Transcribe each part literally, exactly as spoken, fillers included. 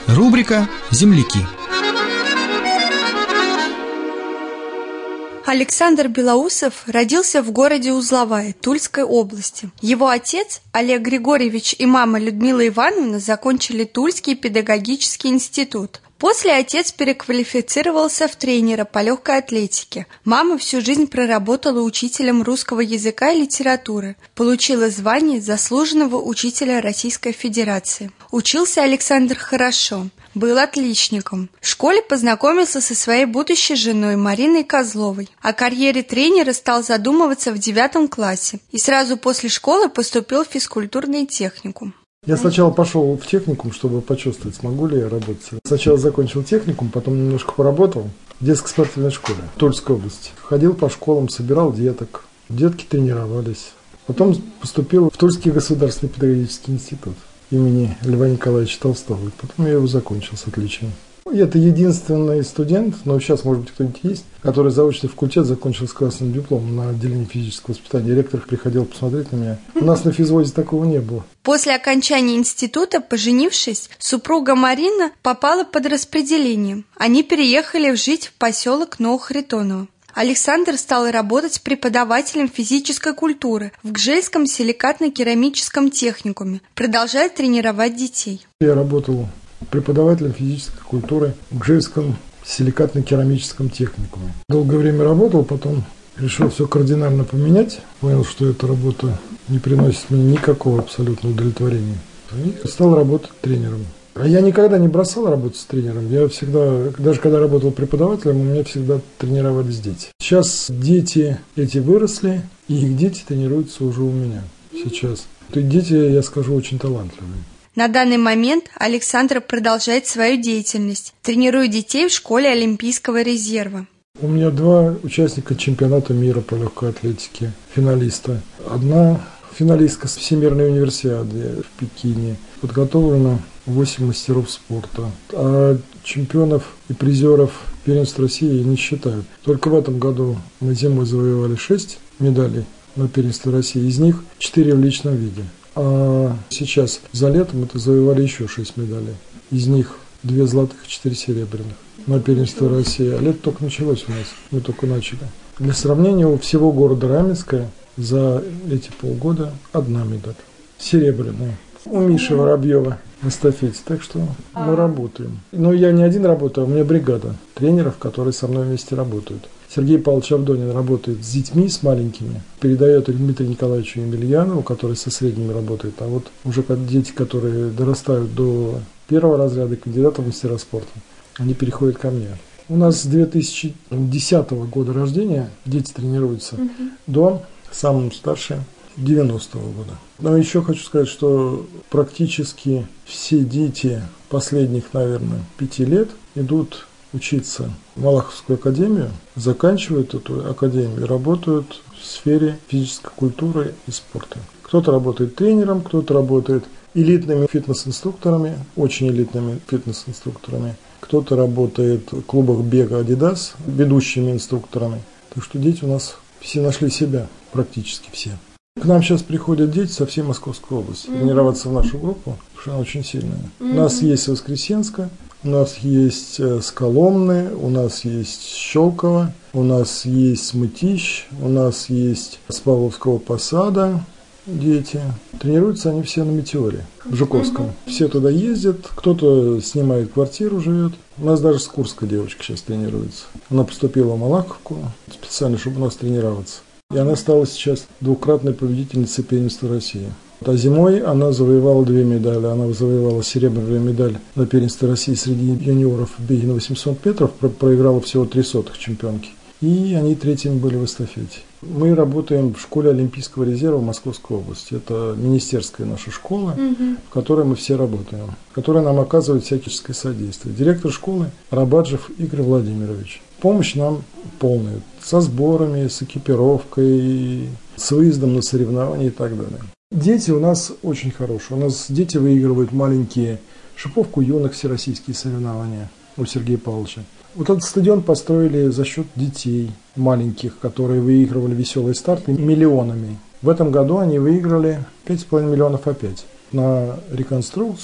Рубрика «Земляки». Александр Белоусов родился в городе Узловая Тульской области. Его отец Олег Григорьевич и мама Людмила Ивановна закончили Тульский педагогический институт. После отец переквалифицировался в тренера по легкой атлетике. Мама всю жизнь проработала учителем русского языка и литературы. Получила звание заслуженного учителя Российской Федерации. Учился Александр хорошо. Был отличником. В школе познакомился со своей будущей женой Мариной Козловой. О карьере тренера стал задумываться в девятом классе и сразу после школы поступил в физкультурный техникум. Я сначала пошел в техникум, чтобы почувствовать, смогу ли я работать. Сначала закончил техникум, потом немножко поработал в детской спортивной школе в Тульской области. Ходил по школам, собирал деток. Детки тренировались. Потом поступил в Тульский государственный педагогический институт имени Льва Николаевича Толстого. Потом я его закончил с отличием. Это единственный студент, но сейчас, может быть, кто-нибудь есть, который заочный факультет закончил с классным дипломом на отделении физического воспитания. Ректор приходил посмотреть на меня. У нас на физвозе такого не было. После окончания института, поженившись, супруга Марина попала под распределение. Они переехали жить в поселок Новохритоново. Александр стал работать преподавателем физической культуры в Гжельском силикатно-керамическом техникуме, продолжая тренировать детей. Я работал преподавателем физической культуры в Гжельском силикатно-керамическом техникуме. Долгое время работал, потом решил все кардинально поменять. Понял, что эта работа не приносит мне никакого абсолютно удовлетворения. И стал работать тренером. А я никогда не бросал работать с тренером. Я всегда, даже когда работал преподавателем, у меня всегда тренировались дети. Сейчас дети эти выросли, и их дети тренируются уже у меня сейчас. То есть дети, я скажу, очень талантливые. На данный момент Александр продолжает свою деятельность, тренируя детей в школе Олимпийского резерва. У меня два участника чемпионата мира по легкой атлетике, финалиста. Одна финалистка Всемирной универсиады в Пекине. Подготовлено восемь мастеров спорта. А чемпионов и призеров первенства России не считают. Только в этом году мы зимой завоевали шесть медалей на первенстве России. Из них четыре в личном виде. А сейчас за летом это завоевали еще шесть медалей. Из них две золотых и четыре серебряных на первенство России. А лето только началось у нас, мы только начали. Для сравнения, у всего города Раменское за эти полгода одна медаль. Серебряная. У Миши Воробьева в эстафете. Так что мы работаем. Но я не один работаю, у меня бригада тренеров, которые со мной вместе работают. Сергей Павлович Авдонин работает с детьми, с маленькими, передает их Дмитрию Николаевичу Емельянову, который со средними работает. А вот уже дети, которые дорастают до первого разряда кандидатов в мастера спорта, они переходят ко мне. У нас с две тысячи десятого года рождения дети тренируются угу. до самого старшего девяностого года. Но еще хочу сказать, что практически все дети последних, наверное, пяти лет идут учиться в Малаховскую академию, заканчивают эту академию и работают в сфере физической культуры и спорта. Кто-то работает тренером, кто-то работает элитными фитнес-инструкторами, очень элитными фитнес-инструкторами, кто-то работает в клубах бега «Адидас» ведущими инструкторами. Так что дети у нас все нашли себя, практически все. К нам сейчас приходят дети со всей Московской области mm-hmm. тренироваться в нашу группу, потому что она очень сильная. Mm-hmm. У нас есть Воскресенска, у нас есть Сколомны, у нас есть Щелково, у нас есть Мытищ, у нас есть с Павловского Посада дети. Тренируются они все на Метеоре в Жуковском. Mm-hmm. Все туда ездят, кто-то снимает квартиру, живет. У нас даже с Курска девочка сейчас тренируется. Она поступила в Малаховку специально, чтобы у нас тренироваться. И она стала сейчас двукратной победительницей первенства России. А зимой она завоевала две медали. Она завоевала серебряную медаль на первенстве России среди юниоров в беге на восемьсот метров, проиграла всего три сотых чемпионки. И они третьими были в эстафете. Мы работаем в школе Олимпийского резерва Московской области. Это министерская наша школа, угу. в которой мы все работаем, которая нам оказывает всяческое содействие. Директор школы Рабаджев Игорь Владимирович. Помощь нам полная. Со сборами, с экипировкой, с выездом на соревнования и так далее. Дети у нас очень хорошие. У нас дети выигрывают маленькие шиповку юных всероссийские соревнования у Сергея Павловича. Вот этот стадион построили за счет детей маленьких, которые выигрывали веселые старты миллионами. В этом году они выиграли пять с половиной миллионов опять на реконструкцию,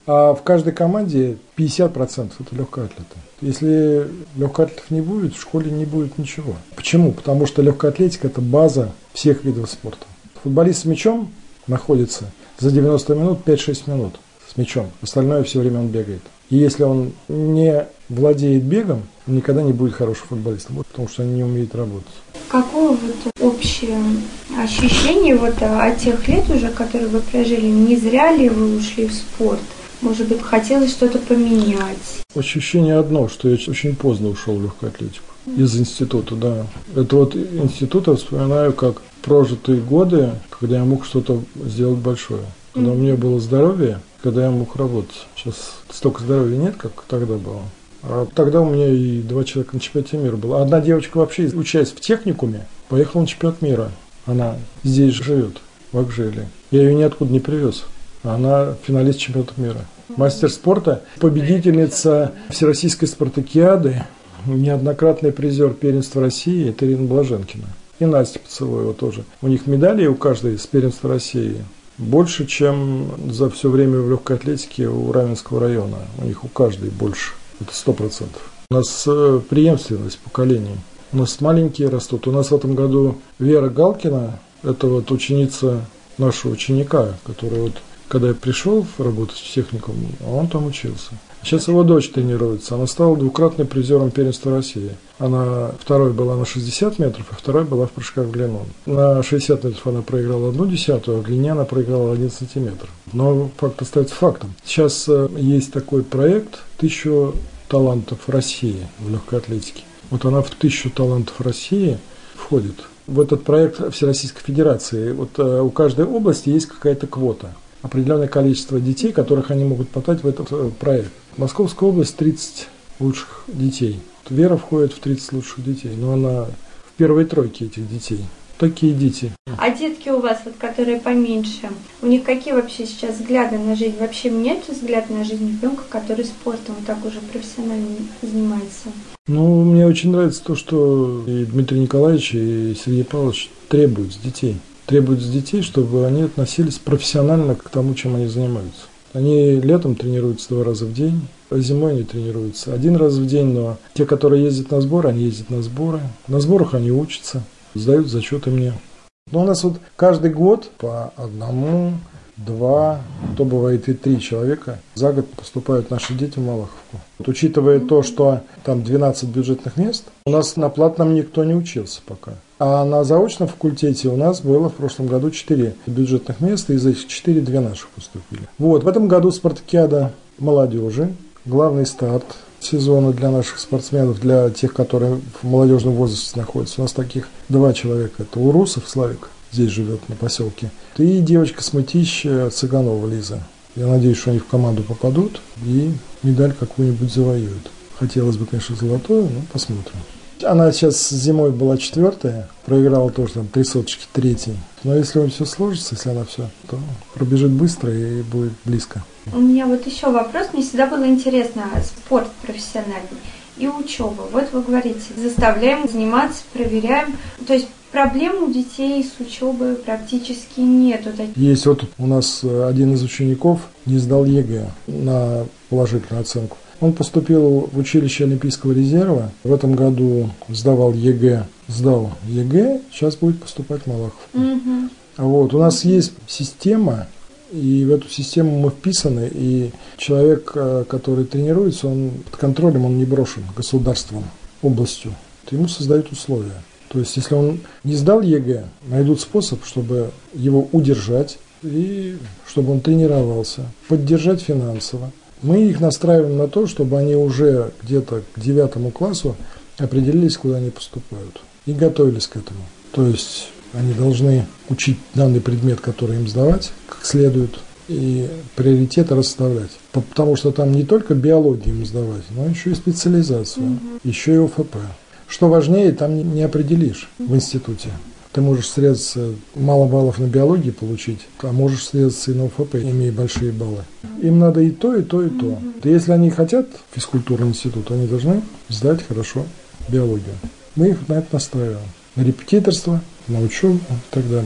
А в каждой команде пятьдесят процентов это легкоатлеты. Если легкоатлетов не будет, в школе не будет ничего. Почему? Потому что легкая атлетика – это база всех видов спорта. Футболист с мячом находится за девяносто минут пять-шесть минут с мячом. Остальное все время он бегает. И если он не владеет бегом, он никогда не будет хорошим футболистом, потому что он не умеет работать. Какое вот общее ощущение вот от тех лет уже, которые вы прожили? Не зря ли вы ушли в спорт? Может быть, хотелось что-то поменять? Ощущение одно, что я очень поздно ушел в легкую атлетику. Из института, да. Это вот институт я вспоминаю как прожитые годы, когда я мог что-то сделать большое. Когда mm-hmm. у меня было здоровье, когда я мог работать. Сейчас столько здоровья нет, как тогда было. А тогда у меня и два человека на чемпионате мира было. Одна девочка вообще, учась в техникуме, поехала на чемпионат мира. Она здесь живет, в Акжеле. Я ее ниоткуда не привез. Она финалист чемпионата мира. Мастер спорта, победительница Всероссийской спартакиады, неоднократный призер первенства России, это Ирина Блаженкина. И Настя Поцелуева тоже. У них медали у каждой с первенства России больше, чем за все время в легкой атлетике у Раменского района. У них у каждой больше. Это сто процентов. У нас преемственность поколений. У нас маленькие растут. У нас в этом году Вера Галкина, это вот ученица нашего ученика, который вот, когда я пришел работать в техникум, он там учился. Сейчас его дочь тренируется. Она стала двукратным призером первенства России. Она второй была на шестьдесят метров, а второй была в прыжках в длину. На шестьдесят метров она проиграла одну десятую, а в длине она проиграла один сантиметр. Но факт остается фактом. Сейчас есть такой проект «Тысячу талантов России» в легкой атлетике. Вот она в «Тысячу талантов России» входит. В этот проект Всероссийской Федерации. Вот у каждой области есть какая-то квота. Определенное количество детей, которых они могут подать в этот проект. Московская область тридцать лучших детей. Вера входит в тридцать лучших детей, но она в первой тройке этих детей. Такие дети. А детки у вас, вот, которые поменьше, у них какие вообще сейчас взгляды на жизнь? Вообще меняется взгляд на жизнь ребенка, который спортом вот так уже профессионально занимается? Ну, мне очень нравится то, что и Дмитрий Николаевич, и Сергей Павлович требуют с детей. Требуют с детей, чтобы они относились профессионально к тому, чем они занимаются. Они летом тренируются два раза в день, а зимой они тренируются один раз в день, но те, которые ездят на сборы, они ездят на сборы. На сборах они учатся, сдают зачеты мне. Но у нас вот каждый год по одному, два, то бывает и три человека за год поступают наши дети в Малаховку. Вот, учитывая то, что там двенадцать бюджетных мест, у нас на платном никто не учился пока. А на заочном факультете у нас было в прошлом году четыре бюджетных места, из этих четыре две наших поступили. Вот, в этом году спартакиада молодежи, главный старт сезона для наших спортсменов, для тех, которые в молодежном возрасте находятся. У нас таких два человека. Это Урусов Славик, здесь живет на поселке, и девочка с Мытища Цыганова Лиза. Я надеюсь, что они в команду попадут и медаль какую-нибудь завоюют. Хотелось бы, конечно, золотую, но посмотрим. Она сейчас зимой была четвертая, проиграла тоже там три соточки третьей. Но если у нее все сложится, если она все, то пробежит быстро и будет близко. У меня вот еще вопрос. Мне всегда было интересно спорт профессиональный и учеба. Вот вы говорите, заставляем заниматься, проверяем. То есть проблем у детей с учебой практически нету. Есть вот у нас один из учеников не сдал ЕГЭ на положительную оценку. Он поступил в училище Олимпийского резерва. В этом году сдавал ЕГЭ, сдал ЕГЭ, сейчас будет поступать в Малаховку. Угу. Вот, у нас есть система, и в эту систему мы вписаны, и человек, который тренируется, он под контролем, он не брошен государством, областью. Ему создают условия. То есть, если он не сдал ЕГЭ, найдут способ, чтобы его удержать, и чтобы он тренировался, поддержать финансово. Мы их настраиваем на то, чтобы они уже где-то к девятому классу определились, куда они поступают, и готовились к этому. То есть они должны учить данный предмет, который им сдавать, как следует, и приоритеты расставлять. Потому что там не только биологию им сдавать, но еще и специализацию, угу. еще и ОФП. Что важнее, там не определишь в институте. Ты можешь срезаться, мало баллов на биологии получить, а можешь срезаться и на ОФП, имея большие баллы. Им надо и то, и то, и то. И если они хотят физкультурный институт, они должны сдать хорошо биологию. Мы их на это настраиваем. На репетиторство, на учебу и так далее.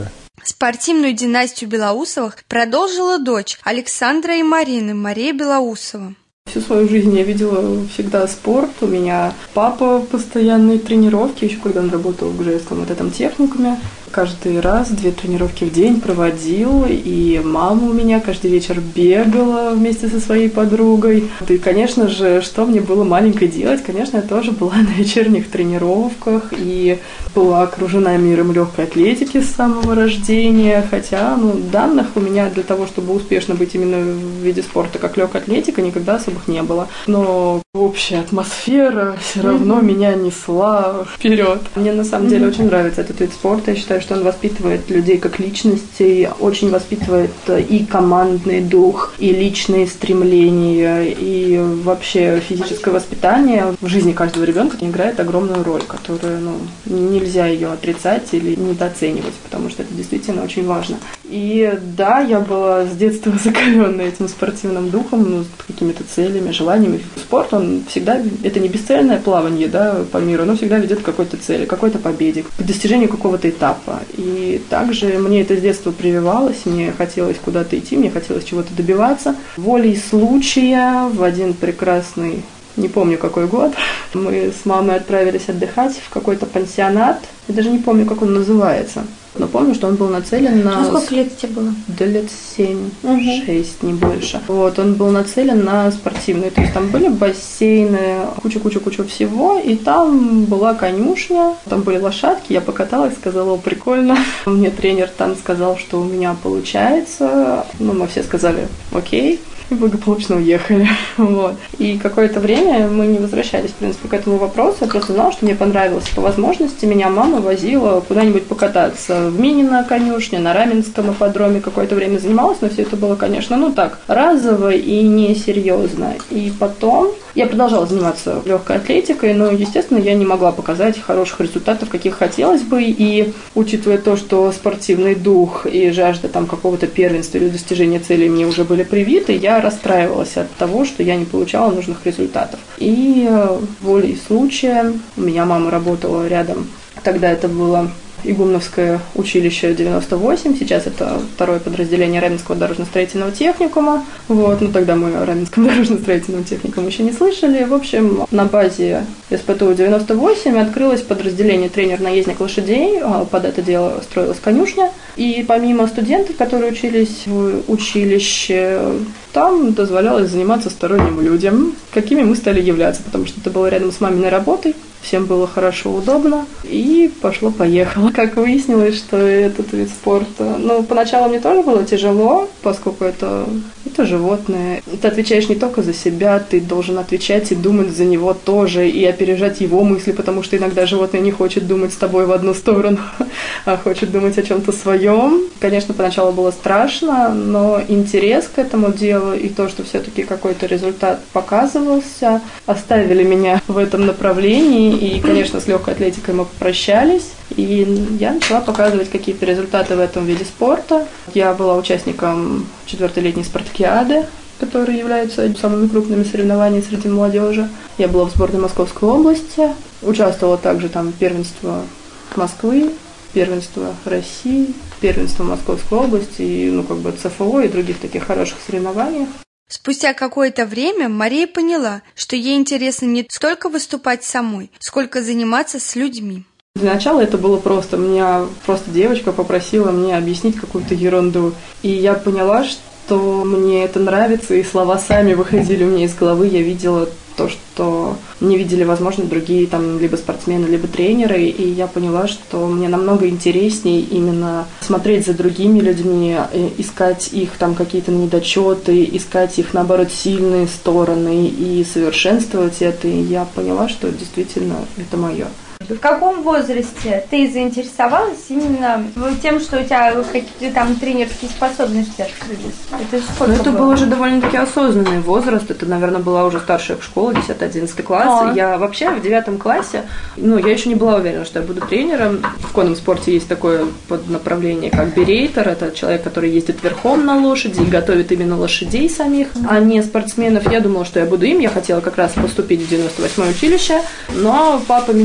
Спортивную династию Белоусовых продолжила дочь Александра и Марины, Мария Белоусова. Всю свою жизнь я видела всегда спорт. У меня папа постоянные тренировки, еще когда он работал в Гжельском вот этом техникуме. Каждый раз две тренировки в день проводил, и мама у меня каждый вечер бегала вместе со своей подругой. И, конечно же, что мне было маленькой делать? Конечно, я тоже была на вечерних тренировках и была окружена миром легкой атлетики с самого рождения, хотя ну, данных у меня для того, чтобы успешно быть именно в виде спорта, как легкая атлетика, никогда особых не было. Но общая атмосфера все равно mm-hmm. меня несла вперед. Мне на самом mm-hmm. деле очень нравится этот вид спорта. Я считаю, что он воспитывает людей как личностей, очень воспитывает и командный дух, и личные стремления, и вообще физическое воспитание в жизни каждого ребенка играет огромную роль, которую ну, нельзя ее отрицать или недооценивать, потому что это действительно очень важно. И да, я была с детства закаленна этим спортивным духом, ну, с какими-то целями, желаниями. Спорт, он всегда, это не бесцельное плавание, да, по миру, но всегда ведет к какой-то цели, к какой-то победе, к достижению какого-то этапа. И также мне это с детства прививалось, мне хотелось куда-то идти, мне хотелось чего-то добиваться. Волей случая в один прекрасный, не помню какой год, мы с мамой отправились отдыхать в какой-то пансионат. Я даже не помню, как он называется. Но помню, что он был нацелен на... А сколько лет тебе было? Да лет семь-шесть, угу. не больше. Вот, он был нацелен на спортивные. То есть там были бассейны, куча-куча-куча всего. И там была конюшня, там были лошадки. Я покаталась, сказала, о, прикольно. Мне тренер там сказал, что у меня получается. Ну, мы все сказали, окей. И благополучно уехали. Вот. И какое-то время мы не возвращались, в принципе, к этому вопросу. Я просто знала, что мне понравилось. По возможности меня мама возила куда-нибудь покататься. В Минино конюшне, на Раменском ипподроме какое-то время занималась, но все это было, конечно, ну так, разово и несерьезно. И потом я продолжала заниматься легкой атлетикой, но, естественно, я не могла показать хороших результатов, каких хотелось бы. И учитывая то, что спортивный дух и жажда там какого-то первенства или достижения целей мне уже были привиты, я расстраивалась от того, что я не получала нужных результатов. И волей случая, у меня мама работала рядом, тогда это было Игумновское училище девяносто восемь, сейчас это второе подразделение Раменского дорожно-строительного техникума. Вот, ну тогда мы о Раменском дорожно-строительном техникуме еще не слышали. В общем, на базе эс пэ тэ у девяносто восемь открылось подразделение тренер-наездник лошадей, под это дело строилась конюшня. И помимо студентов, которые учились в училище, там дозволялось заниматься сторонним людям, какими мы стали являться, потому что это было рядом с маминой работой. Всем было хорошо, удобно, и пошло-поехало. Как выяснилось, что этот вид спорта... Ну, поначалу мне тоже было тяжело, поскольку это, это животное. Ты отвечаешь не только за себя, ты должен отвечать и думать за него тоже, и опережать его мысли, потому что иногда животное не хочет думать с тобой в одну сторону, а хочет думать о чем-то своем. Конечно, поначалу было страшно, но интерес к этому делу и то, что все-таки какой-то результат показывался, оставили меня в этом направлении. И, конечно, с легкой атлетикой мы попрощались, и я начала показывать какие-то результаты в этом виде спорта. Я была участником четвертой летней спартакиады, которые являются самыми крупными соревнованиями среди молодежи. Я была в сборной Московской области, участвовала также там в первенстве Москвы, первенство России, первенство Московской области, и, ну, как бы цэ эф о и других таких хороших соревнованиях. Спустя какое-то время Мария поняла, что ей интересно не столько выступать самой, сколько заниматься с людьми. Для начала это было просто. Меня просто девочка попросила мне объяснить какую-то ерунду. И я поняла, что мне это нравится, и слова сами выходили у меня из головы. Я видела то, что не видели, возможно, другие там либо спортсмены, либо тренеры, и я поняла, что мне намного интереснее именно смотреть за другими людьми, искать их там какие-то недочеты, искать их, наоборот, сильные стороны и совершенствовать это, и я поняла, что действительно это мое. В каком возрасте ты заинтересовалась именно тем, что у тебя какие-то там тренерские способности открылись? Это сколько ну, это было? был уже довольно-таки осознанный возраст. Это, наверное, была уже старшая школа, десятый-одиннадцатый класс. А. Я вообще в девятом классе, ну, я еще не была уверена, что я буду тренером. В конном спорте есть такое поднаправление, как берейтер. Это человек, который ездит верхом на лошади и готовит именно лошадей самих, а не спортсменов. Я думала, что я буду им. Я хотела как раз поступить в девяносто восьмое училище, но папа меня отговорил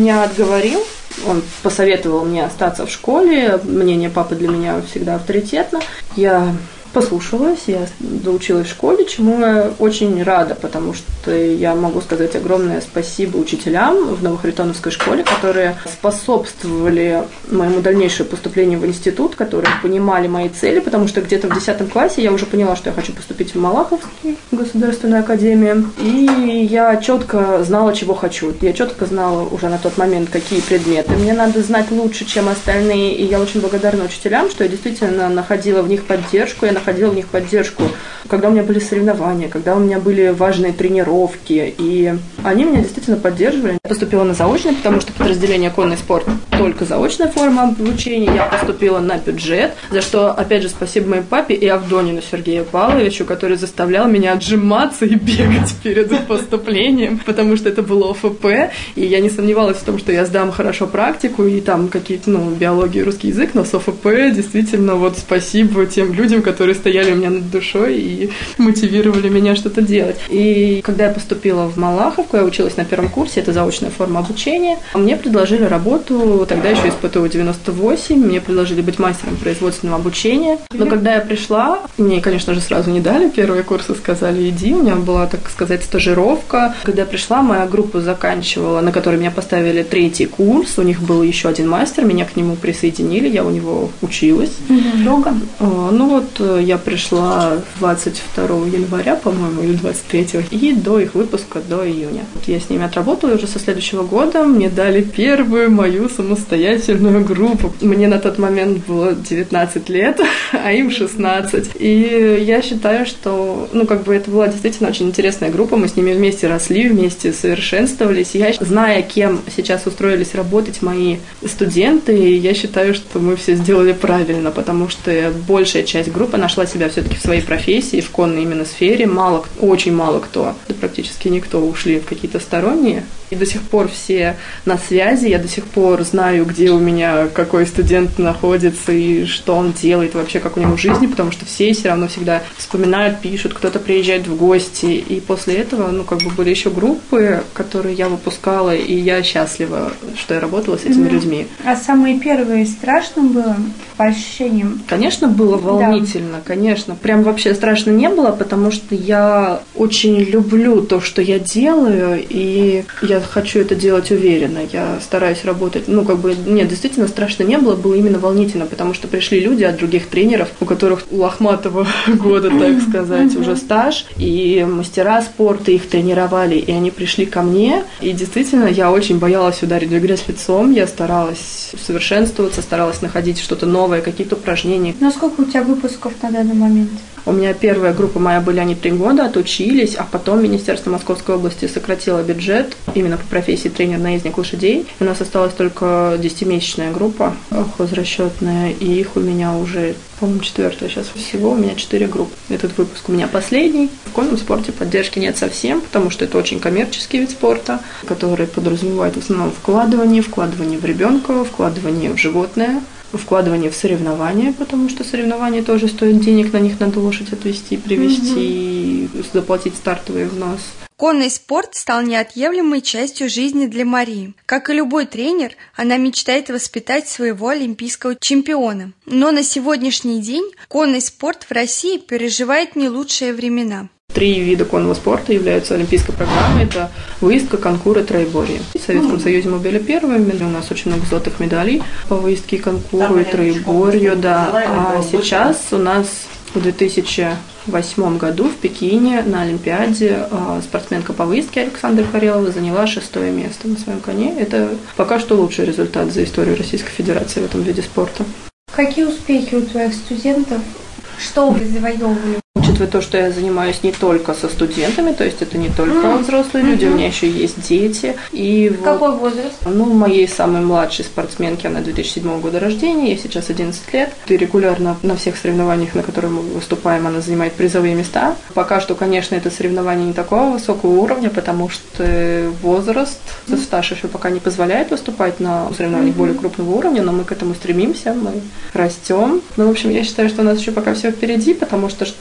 уговорил, он посоветовал мне остаться в школе, мнение папы для меня всегда авторитетно. Я послушалась, я доучилась в школе, чему я очень рада, потому что я могу сказать огромное спасибо учителям в Новохаритоновской школе, которые способствовали моему дальнейшему поступлению в институт, которые понимали мои цели, потому что где-то в десятом классе я уже поняла, что я хочу поступить в Малаховскую государственную академию, и я четко знала, чего хочу. Я четко знала уже на тот момент, какие предметы мне надо знать лучше, чем остальные, и я очень благодарна учителям, что я действительно находила в них поддержку, я находила в них поддержку, когда у меня были соревнования, когда у меня были важные тренировки, и они меня действительно поддерживали. Я поступила на заочное, потому что подразделение конный спорт только заочная форма обучения. Я поступила на бюджет, за что, опять же, спасибо моей папе и Авдонину Сергею Павловичу, который заставлял меня отжиматься и бегать перед поступлением, потому что это было О Ф П, и я не сомневалась в том, что я сдам хорошо практику и там какие-то, ну, биология и русский язык, но с О Ф П действительно вот спасибо тем людям, которые стояли у меня над душой и мотивировали меня что-то делать. И когда я поступила в Малаховку, я училась на первом курсе, это заочная форма обучения, мне предложили работу, тогда еще из П Т У девяносто восемь, мне предложили быть мастером производственного обучения. Но когда я пришла, мне, конечно же, сразу не дали первые курсы, сказали, иди, у меня была, так сказать, стажировка. Когда я пришла, моя группа заканчивала, на которой меня поставили третий курс, у них был еще один мастер, меня к нему присоединили, я у него училась. Долго? Ну вот, я пришла двадцать второго января, по-моему, или двадцать третьего, и до их выпуска, до июня. Я с ними отработала, и уже со следующего года мне дали первую мою самостоятельную группу. Мне на тот момент было девятнадцать лет, а им шестнадцать. И я считаю, что, ну, как бы это была действительно очень интересная группа, мы с ними вместе росли, вместе совершенствовались. Я, зная, кем сейчас устроились работать мои студенты, я считаю, что мы все сделали правильно, потому что большая часть группы нашла себя все-таки в своей профессии, в конной именно сфере. Мало, очень мало кто, да практически никто ушли в какие-то сторонние. И до сих пор все на связи, я до сих пор знаю, где у меня какой студент находится и что он делает, вообще как у него в жизни, потому что все все равно всегда вспоминают, пишут, кто-то приезжает в гости. И после этого, ну, как бы были еще группы, которые я выпускала, и я счастлива, что я работала с этими mm-hmm. людьми. А самые первые страшно было по ощущениям? Конечно, было волнительно, да. Конечно. Прям вообще страшно не было, потому что я очень люблю то, что я делаю, и я хочу это делать уверенно. Я стараюсь работать, ну, как бы, нет, действительно страшно не было, было именно волнительно, потому что пришли люди от других тренеров, у которых у лохматого года, так сказать, уже стаж, и мастера спорта их тренировали, и они пришли ко мне, и действительно я очень боялась ударить в грязь лицом, я старалась совершенствоваться, старалась находить что-то новое, какие-то упражнения. Ну, сколько у тебя выпусков на данный момент? У меня первая группа моя были, они три года отучились, а потом Министерство Московской области сократило бюджет именно по профессии тренер-наездник лошадей. У нас осталась только десятимесячная группа хозрасчетная, и их у меня уже, по-моему, четвертая сейчас. Всего у меня четыре группы. Этот выпуск у меня последний. В конном спорте поддержки нет совсем, потому что это очень коммерческий вид спорта, который подразумевает в основном вкладывание, вкладывание в ребенка, вкладывание в животное, вкладывание в соревнования, потому что соревнования тоже стоят денег, на них надо лошадь отвезти, привезти, угу. заплатить стартовый взнос. Конный спорт стал неотъемлемой частью жизни для Марии. Как и любой тренер, она мечтает воспитать своего олимпийского чемпиона. Но на сегодняшний день конный спорт в России переживает не лучшие времена. Три вида конного спорта являются олимпийской программой. Это выездка, конкур и троеборье. В Советском Союзе мы были первыми. У нас очень много золотых медалей по выездке, конкуру и троеборью. Да. А сейчас у нас в две тысячи восьмом году в Пекине на Олимпиаде спортсменка по выездке Александра Карелова заняла шестое место на своем коне. Это пока что лучший результат за историю Российской Федерации в этом виде спорта. Какие успехи у твоих студентов? Что вы завоевывали? Учитывая то, что я занимаюсь не только со студентами, то есть это не только mm-hmm. взрослые люди, mm-hmm. у меня еще есть дети. И какой вот, возраст? Ну, моей самой младшей спортсменке, она две тысячи седьмого года рождения, ей сейчас одиннадцать лет. И регулярно на всех соревнованиях, на которых мы выступаем, она занимает призовые места. Пока что, конечно, это соревнование не такого высокого уровня, потому что возраст, mm-hmm. стаж еще пока не позволяет выступать на соревнованиях mm-hmm. более крупного уровня, но мы к этому стремимся, мы растем. Ну, в общем, я считаю, что у нас еще пока все впереди, потому что что я еще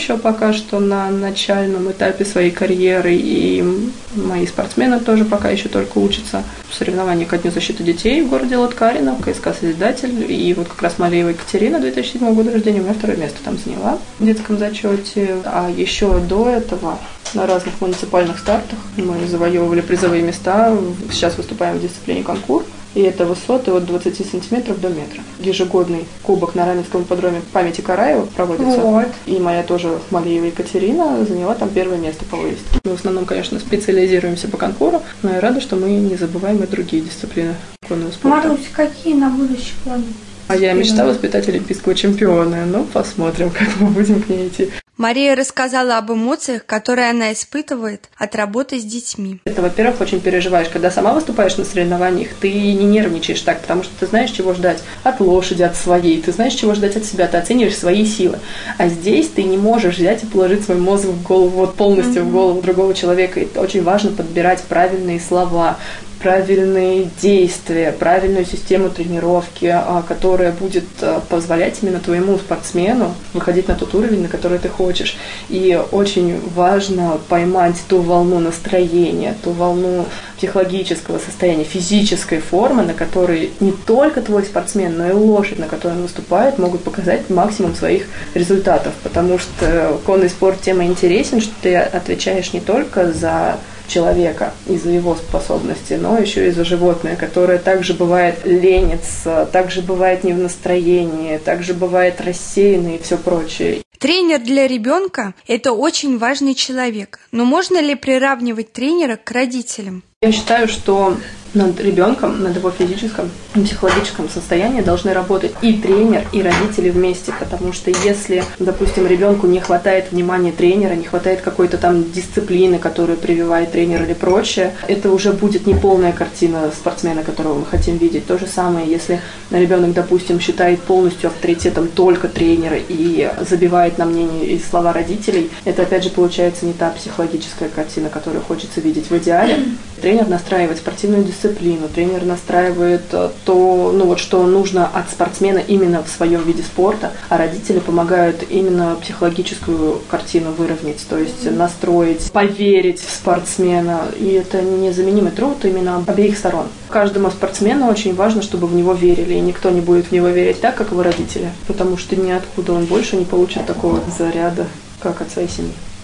еще пока что на начальном этапе своей карьеры, и мои спортсмены тоже пока еще только учатся. Соревнования ко Дню защиты детей в городе Латкарино, КСК «Созидатель», и вот как раз Малеева Екатерина, две тысячи седьмого года рождения, у меня второе место там заняла в детском зачете. А еще до этого на разных муниципальных стартах мы завоевывали призовые места. Сейчас выступаем в дисциплине конкур. И это высоты от двадцати сантиметров до метра. Ежегодный кубок на Раменском ипподроме памяти Караева проводится. Вот. И моя тоже Малеева Екатерина заняла там первое место по выезду. Мы в основном, конечно, специализируемся по конкуру, но я рада, что мы не забываем и другие дисциплины конного спорта. Марусь, какие на будущее планы? Моя мечта — воспитать олимпийского чемпиона. Ну, посмотрим, как мы будем к ней идти. Мария рассказала об эмоциях, которые она испытывает от работы с детьми. Это, во-первых, очень переживаешь. Когда сама выступаешь на соревнованиях, ты не нервничаешь так, потому что ты знаешь, чего ждать от лошади, от своей. Ты знаешь, чего ждать от себя, ты оцениваешь свои силы. А здесь ты не можешь взять и положить свой мозг в голову, вот полностью mm-hmm. в голову другого человека. И очень важно подбирать правильные слова, правильные действия, правильную систему тренировки, которая будет позволять именно твоему спортсмену выходить на тот уровень, на который ты хочешь. И очень важно поймать ту волну настроения, ту волну психологического состояния, физической формы, на которой не только твой спортсмен, но и лошадь, на которой он выступает, могут показать максимум своих результатов. Потому что конный спорт тем и интересен, что ты отвечаешь не только за человека и за его способности, но еще и за животное, которое также бывает ленится, также бывает не в настроении, также бывает рассеянный и все прочее. Тренер для ребенка – это очень важный человек, но можно ли приравнивать тренера к родителям? Я считаю, что над ребенком, над его физическом и психологическом состоянии должны работать и тренер, и родители вместе, потому что если, допустим, ребенку не хватает внимания тренера, не хватает какой-то там дисциплины, которую прививает тренер или прочее, это уже будет не полная картина спортсмена, которого мы хотим видеть. То же самое, если ребенок, допустим, считает полностью авторитетом только тренера и забивает на мнение и слова родителей, это опять же получается не та психологическая картина, которую хочется видеть в идеале. Тренер настраивает спортивную дисциплину, тренер настраивает то, ну вот, что нужно от спортсмена именно в своем виде спорта, а родители помогают именно психологическую картину выровнять, то есть настроить, поверить в спортсмена. И это незаменимый труд именно обеих сторон. Каждому спортсмену очень важно, чтобы в него верили, и никто не будет в него верить так, как его родители, потому что ниоткуда он больше не получит такого заряда, как от своей семьи.